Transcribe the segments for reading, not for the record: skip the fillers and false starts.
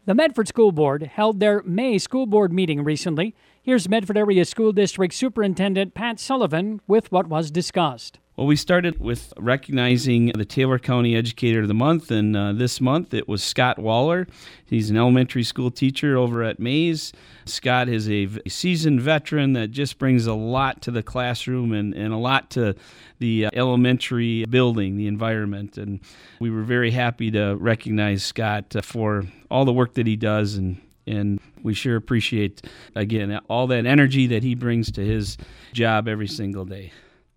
The Medford School Board held their May school board meeting recently. Here's Medford Area School District Superintendent Pat Sullivan with what was discussed. Well, we started with recognizing the Taylor County Educator of the Month, and this month it was Scott Waller. He's an elementary school teacher over at Mays. Scott is a seasoned veteran that just brings a lot to the classroom and a lot to the elementary building, the environment. And we were very happy to recognize Scott for all the work that he does, and we sure appreciate, again, all that energy that he brings to his job every single day.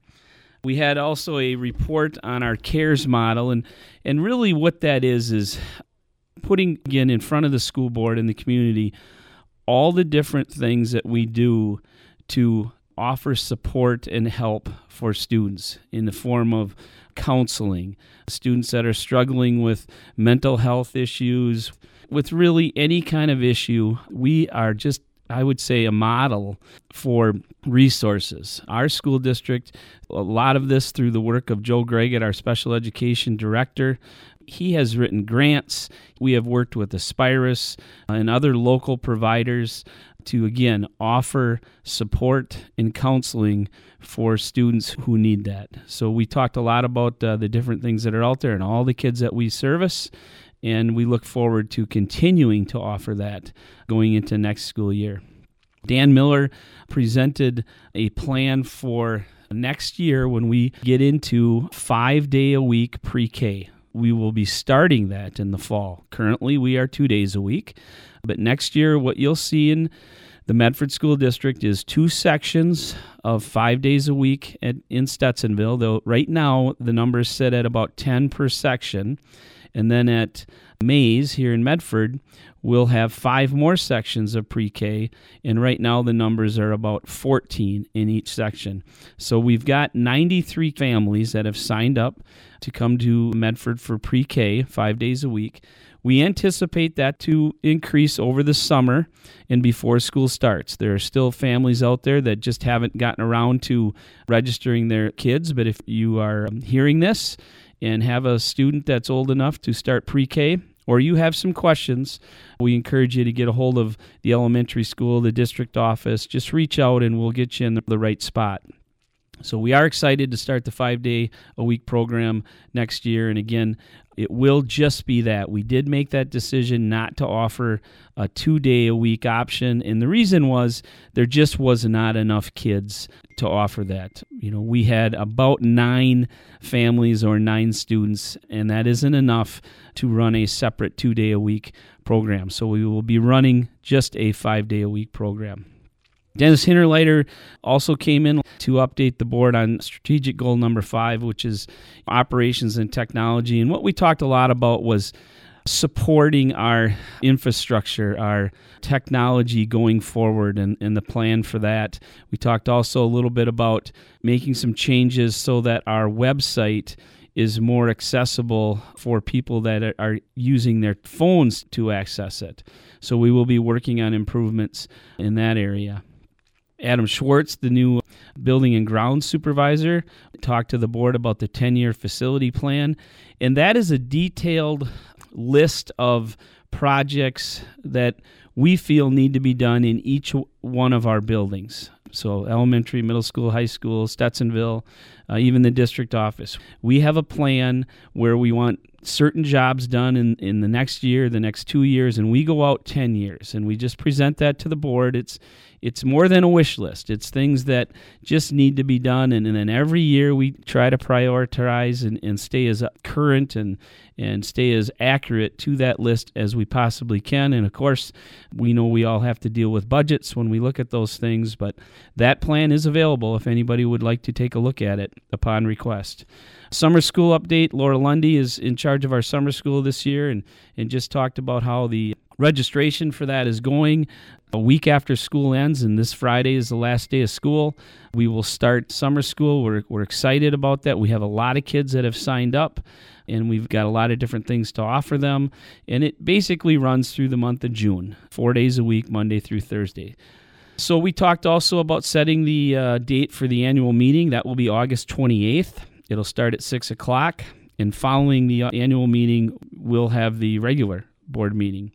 We had also a report on our CARES model, and really what that is putting, again, in front of the school board and the community all the different things that we do to offer support and help for students in the form of counseling, students that are struggling with mental health issues, with really any kind of issue. We are just, I would say, a model for resources. Our school district, a lot of this through the work of Joe Greggett, our special education director. He has written grants. We have worked with Aspirus and other local providers to, again, offer support and counseling for students who need that. So we talked a lot about the different things that are out there and all the kids that we service, and we look forward to continuing to offer that going into next school year. Dan Miller presented a plan for next year when we get into 5-day-a-week pre-K. We will be starting that in the fall. Currently, we are 2 days a week. But next year, what you'll see in the Medford School District is 2 sections of 5 days a week in Stetsonville. Though right now, the numbers sit at about 10 per section. And then at Mays here in Medford, we'll have 5 more sections of pre-K, and right now the numbers are about 14 in each section. So we've got 93 families that have signed up to come to Medford for pre-K 5 days a week. We anticipate that to increase over the summer and before school starts. There are still families out there that just haven't gotten around to registering their kids, but if you are hearing this and have a student that's old enough to start pre-K, or you have some questions, we encourage you to get a hold of the elementary school, the district office. Just reach out and we'll get you in the right spot. So we are excited to start the 5-day-a-week program next year. And again, it will just be that. We did make that decision not to offer a 2-day-a-week option. And the reason was there just was not enough kids to offer that. We had about 9 families or 9 students, and that isn't enough to run a separate 2-day-a-week program. So we will be running just a 5-day-a-week program. Dennis Hinterleiter also came in to update the board on strategic goal number 5, which is operations and technology. And what we talked a lot about was supporting our infrastructure, our technology going forward, and the plan for that. We talked also a little bit about making some changes so that our website is more accessible for people that are using their phones to access it. So we will be working on improvements in that area. Adam Schwartz, the new building and grounds supervisor, talked to the board about the 10-year facility plan, and that is a detailed list of projects that we feel need to be done in each one of our buildings. So elementary, middle school, high school, Stetsonville, even the district office. We have a plan where we want certain jobs done in the next year, the next 2 years, and we go out 10 years, and we just present that to the board. It's more than a wish list. It's things that just need to be done, and then every year we try to prioritize and stay as current and stay as accurate to that list as we possibly can. And of course, we know we all have to deal with budgets when we look at those things, but that plan is available if anybody would like to take a look at it upon request. Summer school update. Laura Lundy is in charge of our summer school this year and just talked about how the registration for that is going. A week after school ends, and this Friday is the last day of school, we will start summer school. We're excited about that. We have a lot of kids that have signed up, and we've got a lot of different things to offer them. And it basically runs through the month of June, 4 days a week, Monday through Thursday. So we talked also about setting the date for the annual meeting. That will be August 28th. It'll start at 6 o'clock, and following the annual meeting, we'll have the regular board meeting.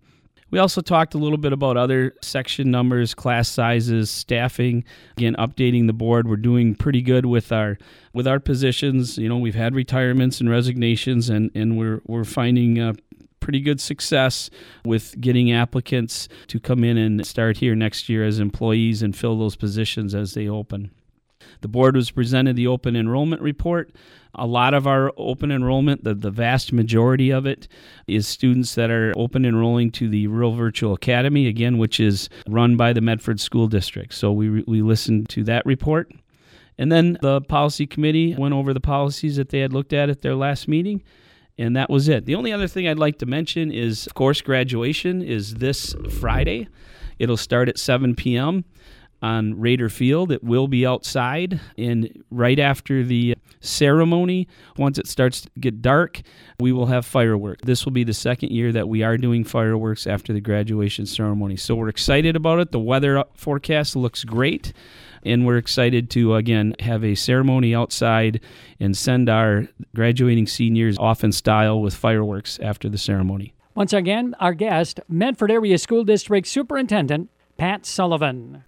We also talked a little bit about other section numbers, class sizes, staffing. Again, updating the board. We're doing pretty good with our positions. We've had retirements and resignations, and we're finding pretty good success with getting applicants to come in and start here next year as employees and fill those positions as they open. The board was presented the open enrollment report. A lot of our open enrollment, the vast majority of it, is students that are open enrolling to the Rural Virtual Academy, again, which is run by the Medford School District. So we listened to that report. And then the policy committee went over the policies that they had looked at their last meeting, and that was it. The only other thing I'd like to mention is, of course, graduation is this Friday. It'll start at 7 p.m. on Raider Field. It will be outside, and right after the ceremony, once it starts to get dark, we will have fireworks. This will be the second year that we are doing fireworks after the graduation ceremony. So we're excited about it. The weather forecast looks great, and we're excited to, again, have a ceremony outside and send our graduating seniors off in style with fireworks after the ceremony. Once again, our guest, Medford Area School District Superintendent Pat Sullivan.